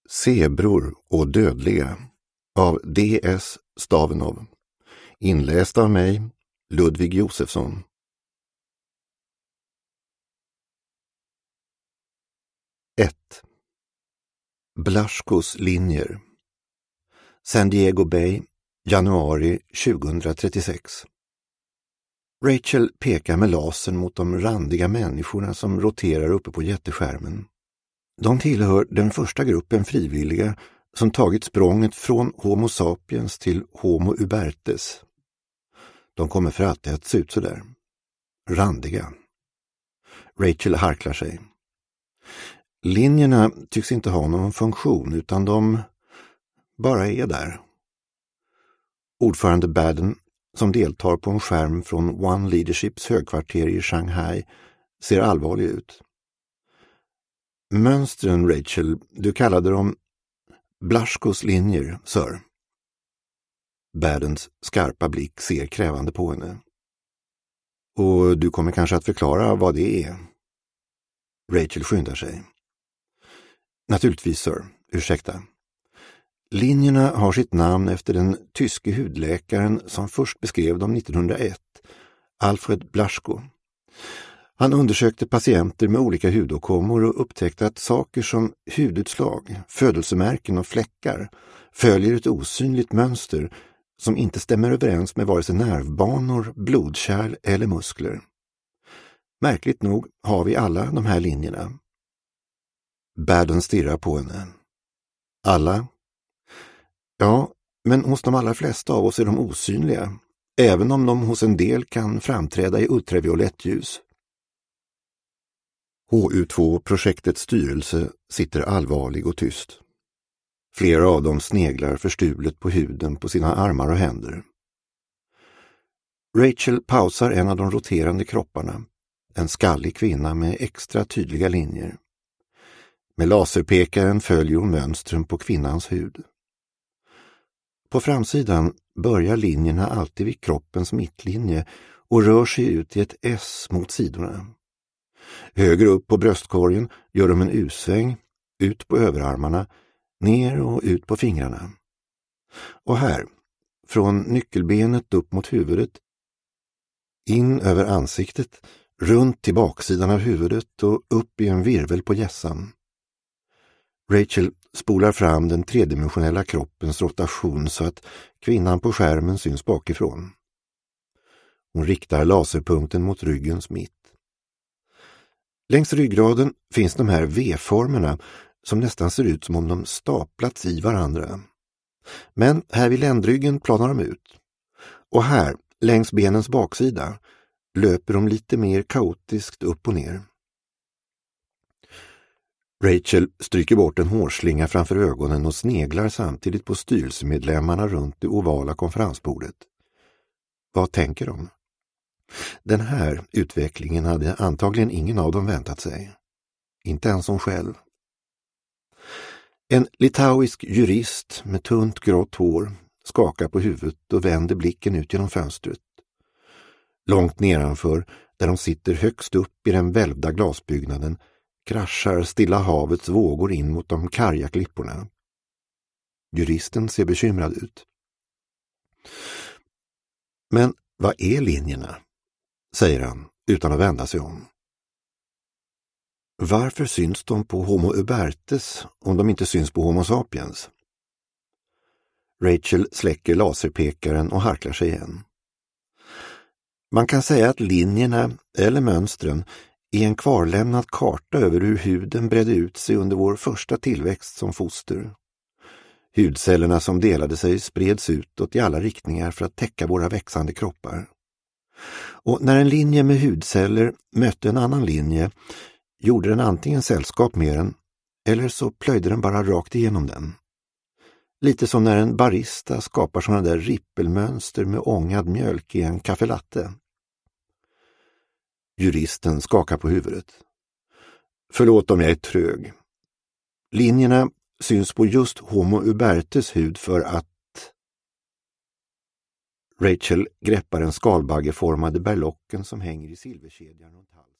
Zebror och dödliga av D.S. Stavenov. Inläst av mig, Ludvig Josefsson. 1. Blascos linjer. San Diego Bay, januari 2036. Rachel pekar med lasern mot de randiga människorna som roterar uppe på jätteskärmen. De tillhör den första gruppen frivilliga som tagit språnget från Homo sapiens till Homo ubertes. De kommer för alltid att se ut så där. Randiga. Rachel harklar sig. Linjerna tycks inte ha någon funktion utan de bara är där. Ordförande Baden, som deltar på en skärm från One Leaderships högkvarter i Shanghai, ser allvarlig ut. Mönstren, Rachel, du kallade dem Blascos linjer, sir. Badens skarpa blick ser krävande på henne. Och du kommer kanske att förklara vad det är. Rachel skyndar sig. Naturligtvis, sir. Ursäkta. Linjerna har sitt namn efter den tyske hudläkaren som först beskrev dem 1901, Alfred Blasco. Han undersökte patienter med olika hudåkommor och upptäckte att saker som hudutslag, födelsemärken och fläckar följer ett osynligt mönster som inte stämmer överens med vare sig nervbanor, blodkärl eller muskler. Märkligt nog har vi alla de här linjerna. Baden stirrar på henne. Alla? Ja, men hos de allra flesta av oss är de osynliga, även om de hos en del kan framträda i ultraviolett ljus. HU2-projektets styrelse sitter allvarlig och tyst. Flera av dem sneglar förstulet på huden på sina armar och händer. Rachel pausar en av de roterande kropparna, en skallig kvinna med extra tydliga linjer. Med laserpekaren följer hon mönstren på kvinnans hud. På framsidan börjar linjerna alltid vid kroppens mittlinje och rör sig ut i ett S mot sidorna. Högre upp på bröstkorgen gör de en U-sväng, ut på överarmarna, ner och ut på fingrarna. Och här, från nyckelbenet upp mot huvudet, in över ansiktet, runt till baksidan av huvudet och upp i en virvel på hjässan. Rachel spolar fram den tredimensionella kroppens rotation så att kvinnan på skärmen syns bakifrån. Hon riktar laserpunkten mot ryggens mitt. Längs ryggraden finns de här V-formerna som nästan ser ut som om de staplats i varandra. Men här vid ländryggen planar de ut. Och här, längs benens baksida, löper de lite mer kaotiskt upp och ner. Rachel stryker bort en hårslinga framför ögonen och sneglar samtidigt på styrelsemedlemmarna runt det ovala konferensbordet. Vad tänker de? Den här utvecklingen hade antagligen ingen av dem väntat sig. Inte ens hon själv. En litauisk jurist med tunt grått hår skakar på huvudet och vänder blicken ut genom fönstret. Långt nedanför, där de sitter högst upp i den välvda glasbyggnaden, kraschar Stilla havets vågor in mot de karga klipporna. Juristen ser bekymrad ut. Men vad är linjerna? Säger han utan att vända sig om. Varför syns de på Homo ubertes om de inte syns på Homo sapiens? Rachel släcker laserpekaren och harklar sig igen. Man kan säga att linjerna, eller mönstren, är en kvarlämnad karta över hur huden bredde ut sig under vår första tillväxt som foster. Hudcellerna som delade sig spreds utåt i alla riktningar för att täcka våra växande kroppar. Och när en linje med hudceller mötte en annan linje gjorde den antingen sällskap med den eller så plöjde den bara rakt igenom den. Lite som när en barista skapar sådana där rippelmönster med ångad mjölk i en kaffelatte. Juristen skakar på huvudet. Förlåt om jag är trög. Linjerna syns på just Homo ubertes hud för att... Rachel greppar en skalbaggeformade berlocken som hänger i silverkedjan runt halsen.